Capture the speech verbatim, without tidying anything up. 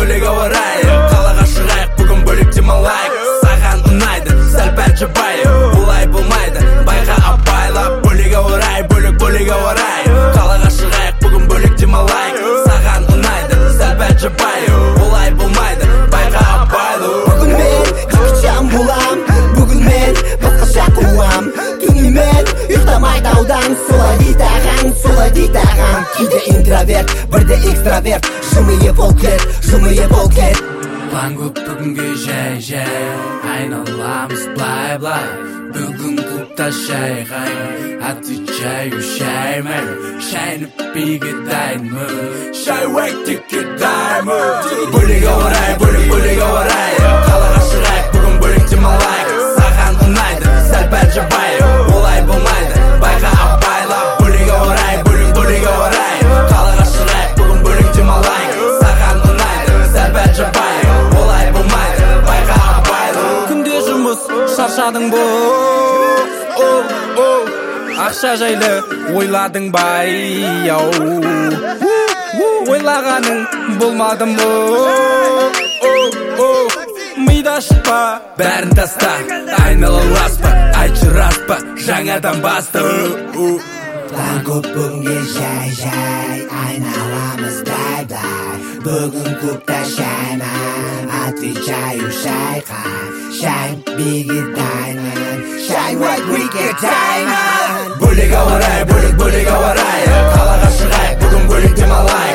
бөлек ауа райы. Қалаға шығайық бүгін бөлек демалайық. Саған ұнайды сәл пәл жабайы, олай болмайды байға абайлап. Бөлек ауа райы, бөлек бөлек ауа райы. Қалаға шығайық бүгін бөлек демалайық. Саған ұнайды сәл пәл жабайы, олай болмайды байға абайлап. Бүгін мен қашан болам, бүгін мен басқаша қуам. Түнімен ұйықтамай таудан, солай дейді ағаң, солай дейді ағаң. Кейде интроверт, бірде экстраверт, жымиып ол кет, жымиып ол кет. План көп бүгінге жай-жай, айналамыз былай-былай. Бүгін клубта шай-ғай, отвечаю шай-май. Шайны пиге дайынмы, шай-уәктекке дайынмы. Бөлек ауа райы, бөлек бөлек ауа райы. Қалаға шығайық бүгін бөлек демалайық. Саған ұнайды сәл пәл жабайы, олай болмайды байға абайлап. Бөлек ауа райы, бөлек бөлек ауа райы. Қалаға шығайық бүгін бөлек демалайық. Саған ұнайды сәл пәл жабайы, олай болмайды байға абайлап. Күнде жұмыс шаршадың бұл, ақша жайлы ойладың бай, ойлағаның болмады ма? Мида шықпа, бәрін таста, айналаласпа, айтшы рас па, жаңадан басты. План көп бүгінге жай-жай, айналамыз дай-дай. Бүгін клубта шай-май, отвечаю шай-қай. Шай биге дайнан, шай-уәкке дайнан. Бөлек ауа райы, бөлек бөлек ауа райы. Қалаға шығайық бүгін бөлек демалайық.